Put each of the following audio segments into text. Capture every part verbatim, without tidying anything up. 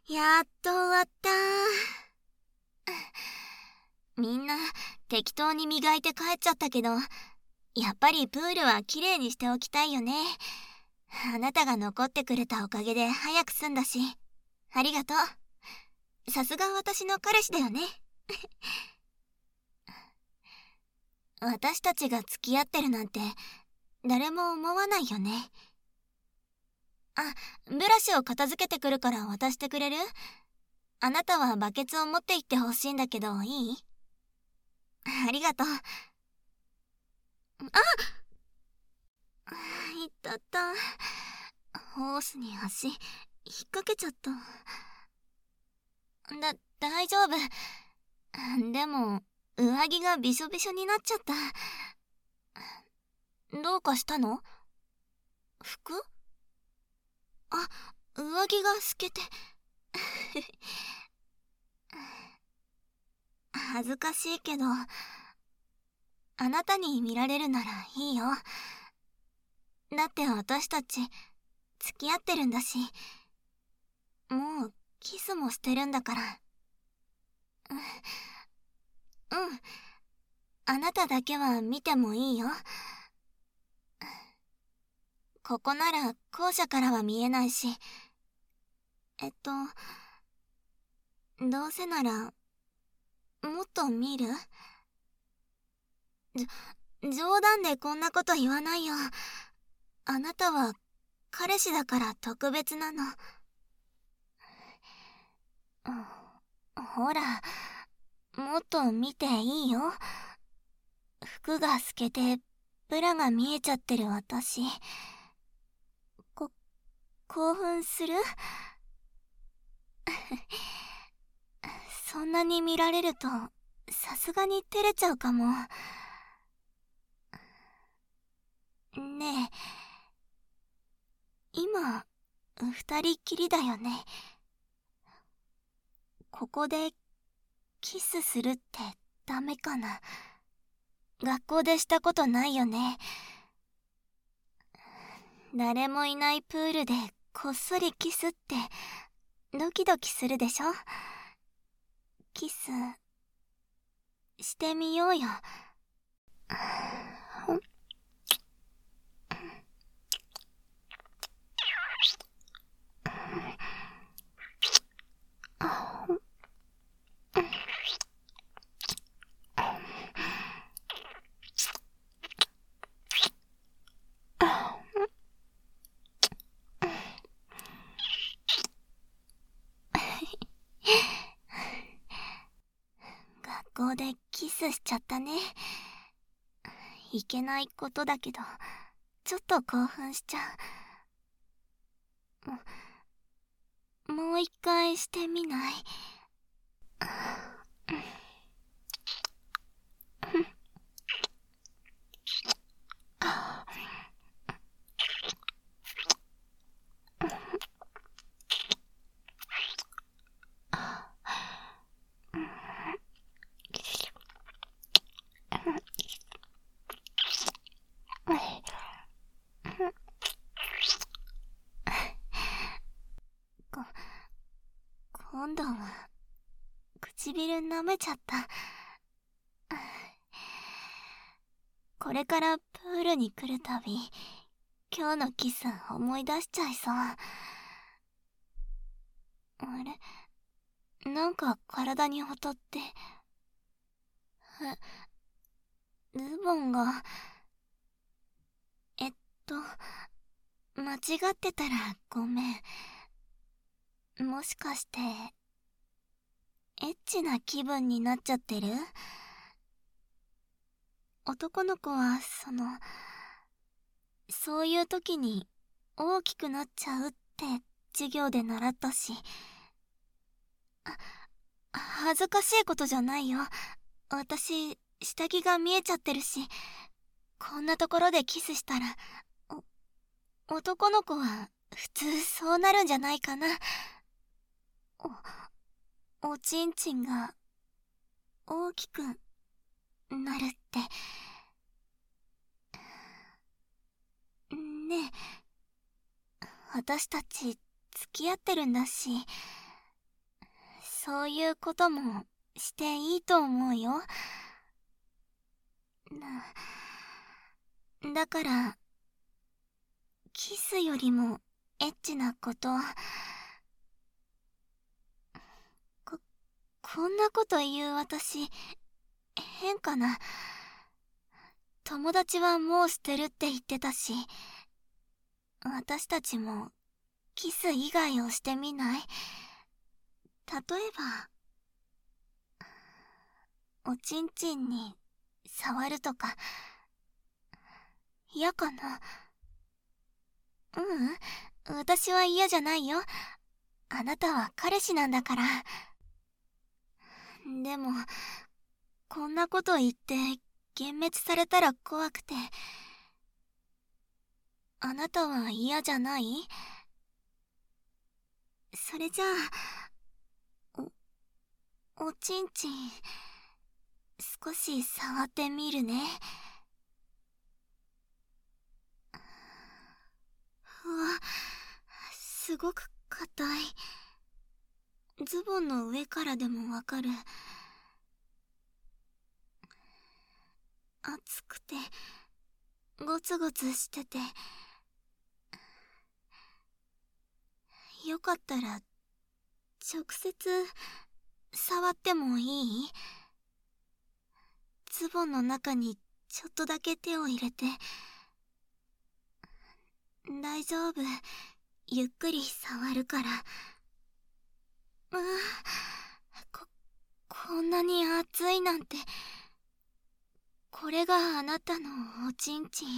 やっと終わった。みんな適当に磨いて帰っちゃったけど、やっぱりプールはきれいにしておきたいよね。あなたが残ってくれたおかげで早く済んだし、ありがとう。さすが私の彼氏だよね。私たちが付き合ってるなんて誰も思わないよね。あ、ブラシを片付けてくるから渡してくれる？あなたはバケツを持って行ってほしいんだけど、いい？ありがとう。あ、いったった。ホースに足引っ掛けちゃった。だ、大丈夫。でも、上着がびしょびしょになっちゃった。どうかしたの？服？あ、上着が透けて。恥ずかしいけど、あなたに見られるならいいよ。だって私たち付き合ってるんだし、もうキスもしてるんだから。うん、うん。あなただけは見てもいいよ。ここなら校舎からは見えないし、えっと、どうせなら、もっと見る？じょ、冗談でこんなこと言わないよ。あなたは彼氏だから特別なの。ほら、もっと見ていいよ。服が透けて、ブラが見えちゃってる私。こ、興奮する？そんなに見られると、さすがに照れちゃうかも。ねえ、今、二人きりだよね。ここで、キスするってダメかな？学校でしたことないよね。誰もいないプールでこっそりキスってドキドキするでしょ？キスしてみようよ。学校でキスしちゃったね。いけないことだけど、ちょっと興奮しちゃう。もう一回してみない？こ、今度は、唇舐めちゃった。これからプールに来るたび、今日のキス思い出しちゃいそう。あれ？なんか体にほとって。え、ズボンが、えっと、間違ってたらごめん。もしかして、エッチな気分になっちゃってる？男の子は、その、そういう時に大きくなっちゃうって授業で習ったし。あ、恥ずかしいことじゃないよ。私、下着が見えちゃってるし、こんなところでキスしたら、お、男の子は普通そうなるんじゃないかな。お、おちんちんが大きくなるって。ねえ、私たち付き合ってるんだし、 そういうこともしていいと思うよ。なだから、キスよりもエッチなこと、こ、こんなこと言う私、変かな。友達はもう捨てるって言ってたし、私たちもキス以外をしてみない？例えば、おちんちんに触るとか、嫌かな？ううん、私は嫌じゃないよ。あなたは彼氏なんだから。でも、こんなこと言って幻滅されたら怖くて。あなたは嫌じゃない？それじゃあ、お、おちんちん、少し触ってみるね。うわ、すごく硬い。ズボンの上からでもわかる。熱くて、ゴツゴツしてて。よかったら、直接、触ってもいい？ズボンの中にちょっとだけ手を入れて。大丈夫。ゆっくり触るから。うわ、こ、こんなに熱いなんて。これがあなたのおちんちん。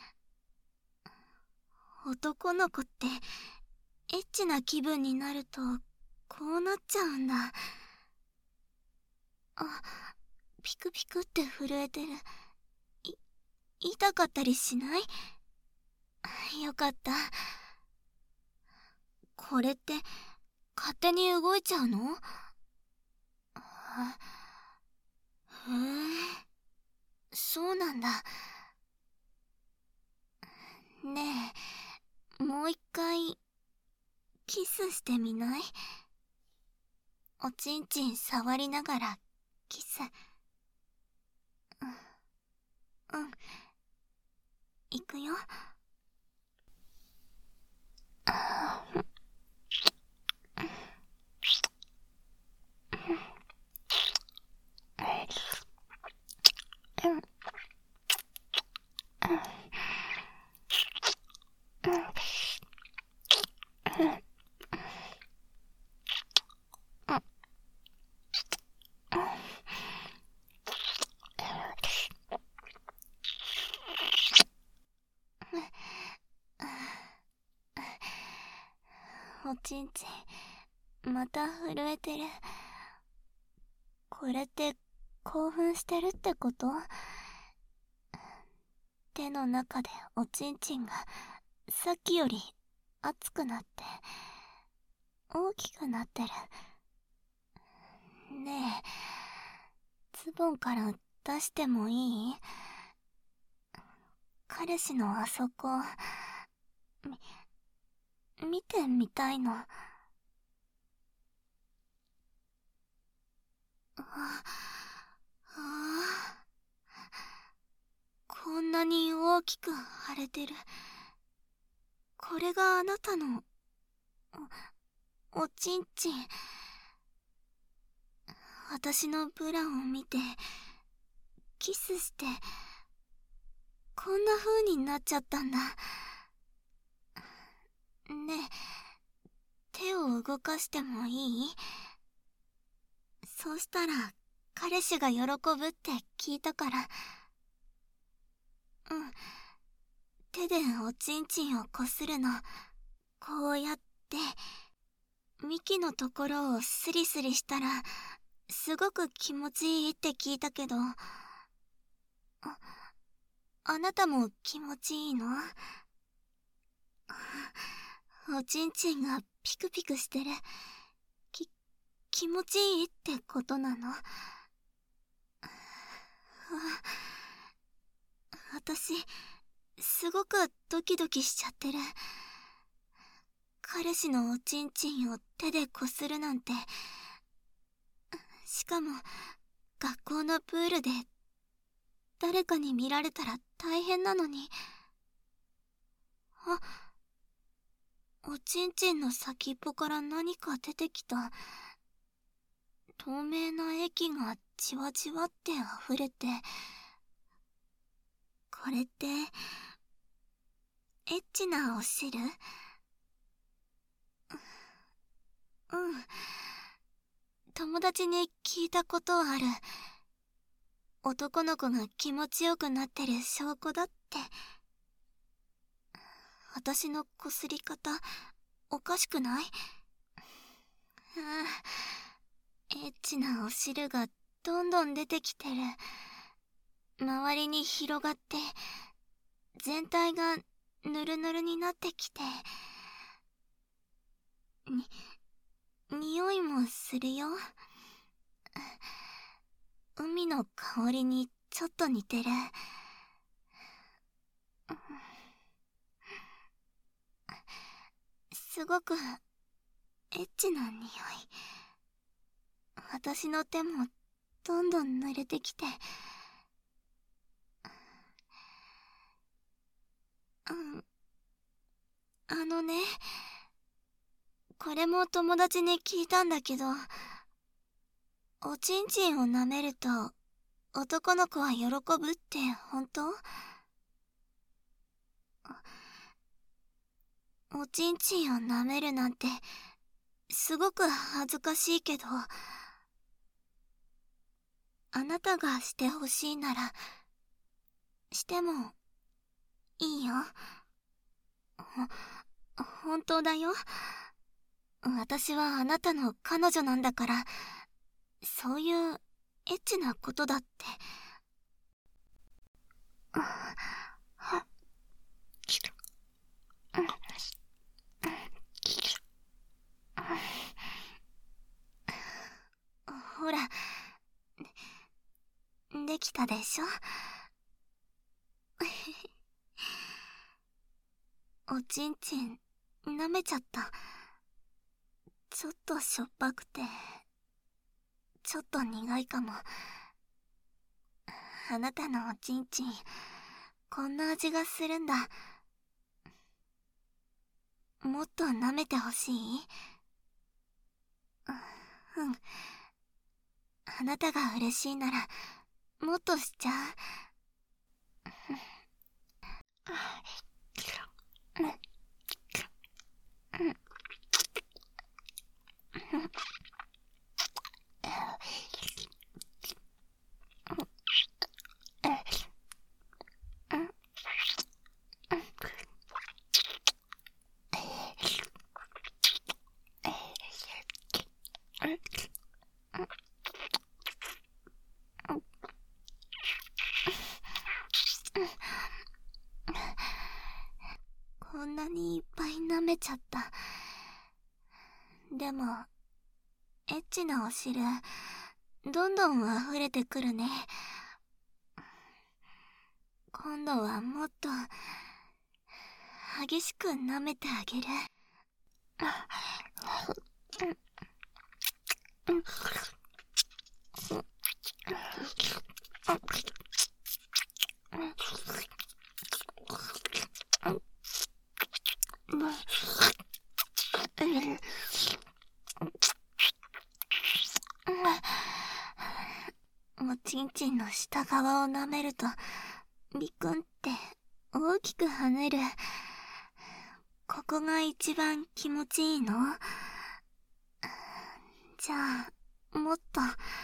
男の子って、エッチな気分になると、こうなっちゃうんだ。あ、ピクピクって震えてる。い、痛かったりしない？よかった。これって、勝手に動いちゃうの？あ、へえ、そうなんだ。ねえ、もう一回、キスしてみない？おちんちん触りながら、キス。うん、うん。いくよ。おちんちん、また震えてる。これって興奮してるってこと？手の中でおちんちんがさっきより熱くなって大きくなってる。ねえ、ズボンから出してもいい？彼氏のあそこ、み、見てみたいの。あ、ああ、こんなに大きく腫れてる。これがあなたの、お、おちんちん。私のブラを見て、キスして、こんな風になっちゃったんだ。ねえ、手を動かしてもいい？そうしたら、彼氏が喜ぶって聞いたから。うん。手でおちんちんをこするの。こうやって、幹のところをスリスリしたら、すごく気持ちいいって聞いたけど、あ、あなたも気持ちいいの？おちんちんがピクピクしてる。き、気持ちいいってことなの？あ、私、すごくドキドキしちゃってる。彼氏のおちんちんを手でこするなんて、 しかも学校のプールで誰かに見られたら大変なのに。あ、おちんちんの先っぽから何か出てきた。透明な液がじわじわって溢れて。これってエッチなお汁？うん、友達に聞いたことある。男の子が気持ちよくなってる証拠だって。私のこすり方おかしくない？ああ、エッチなお汁がどんどん出てきてる。周りに広がって全体がぬるぬるになってきて、に、匂いもするよ。海の香りにちょっと似てる。すごくエッチな匂い。私の手もどんどん濡れてきて。うん。あのね、これも友達に聞いたんだけど、おちんちんを舐めると男の子は喜ぶって本当？おちんちんを舐めるなんてすごく恥ずかしいけど、あなたがしてほしいならしてもいいよ。ほ、本当だよ。私はあなたの彼女なんだから、そういうエッチなことだって。ほら、できたでしょ。おちんちん舐めちゃった。ちょっとしょっぱくてちょっと苦いかも。あなたのおちんちんこんな味がするんだ。もっと舐めてほしい？うん、あなたが嬉しいならもっとしちゃう。こんなにいっぱい舐めちゃった。でもエッチなお汁どんどん溢れてくるね。今度はもっと激しく舐めてあげる。おちんちんの下側を舐めるとビクンって大きく跳ねる。ここが一番気持ちいいの？じゃあもっと。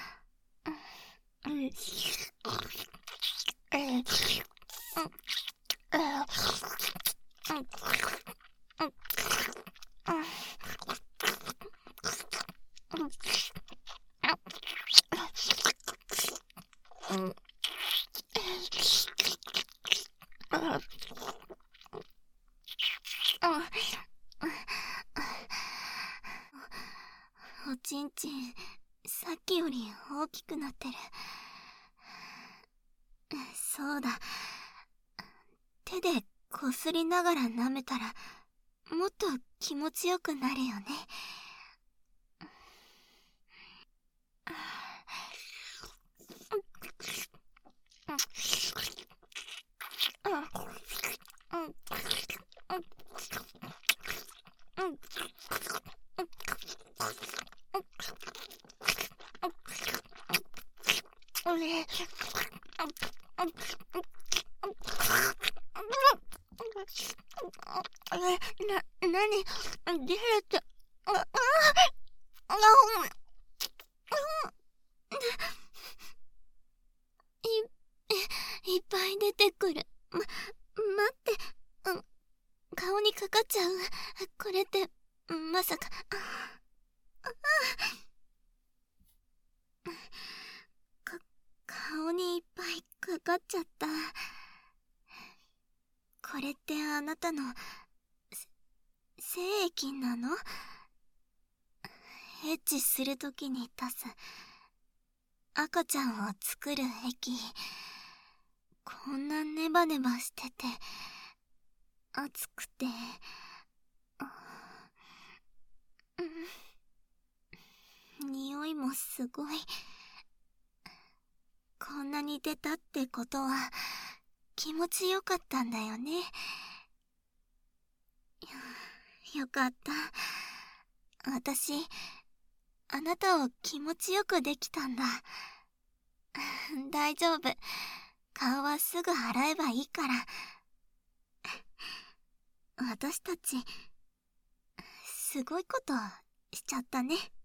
おちんちんさっきより大きくなってる。そうだ、手でこすりながら舐めたらもっと気持ちよくなるよね。 な、なに、出るって、あ、あ、あ、い、いっぱい出てくる。ま、待って、うん、顔にかかっちゃう。これって、まさか、あ、か、顔にいっぱいかかっちゃった。これってあなたの、精液なの？エッチするときに出す、赤ちゃんを作る液。こんなネバネバしてて、熱くて、うん、匂いもすごい。こんなに出たってことは、気持ちよかったんだよね。よかった。私、あなたを気持ちよくできたんだ。大丈夫。顔はすぐ洗えばいいから。私たち、すごいことしちゃったね。